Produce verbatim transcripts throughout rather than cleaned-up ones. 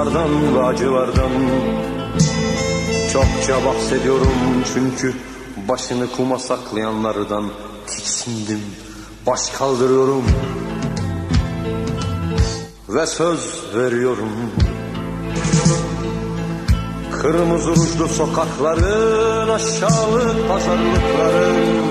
Dağlardan ve acılardan çokça bahsediyorum, çünkü başını kuma saklayanlardan tiksindim. Baş kaldırıyorum ve söz veriyorum. Kırmızı rujlu sokakların, aşağılık pazarlıkların,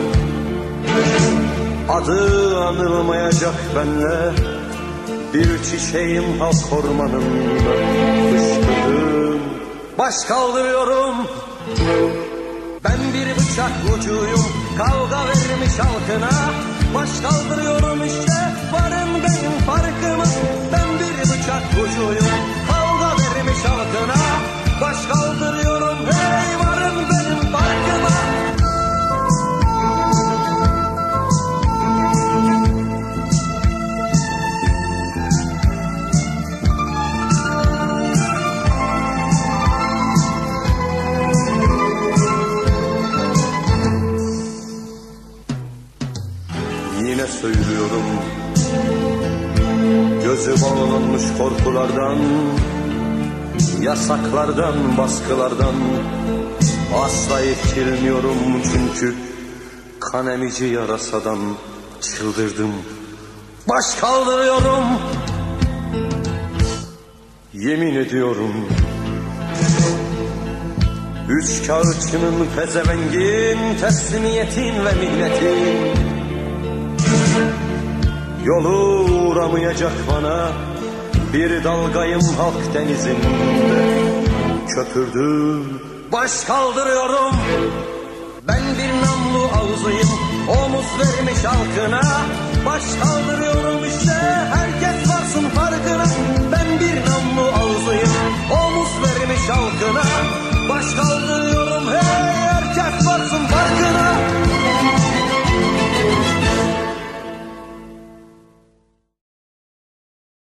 adı anılmayacak benle bir çiçeğim halk ormanında fışkırdım. Baş kaldırıyorum, ben bir bıçak ucuyum, kavga vermiş halkına. Baş kaldırıyorum, işte varın benim farkıma. Ben bir bıçak ucuyum, kavga vermiş halkına. Baş kaldırıyorum, hey varın benim farkıma. Yine söylüyorum, gözü bağlanmış korkulardan, yasaklardan, baskılardan asla irkilmiyorum, çünkü kan emici yarasadan çıldırdım. Baş kaldırıyorum, yemin ediyorum. Üç kağıtçının, pezevengin, teslimiyetin ve milletin yolu uğramayacak bana. Bir dalgayım halk denizinde, köpürdüm. Baş kaldırıyorum, ben bir namlu ağzıyım, omuz vermiş halkına. Baş kaldırıyorum, işte herkes varsın farkına. Ben bir namlu ağzıyım, omuz vermiş halkına. Baş kaldırıyorum, hey herkes varsın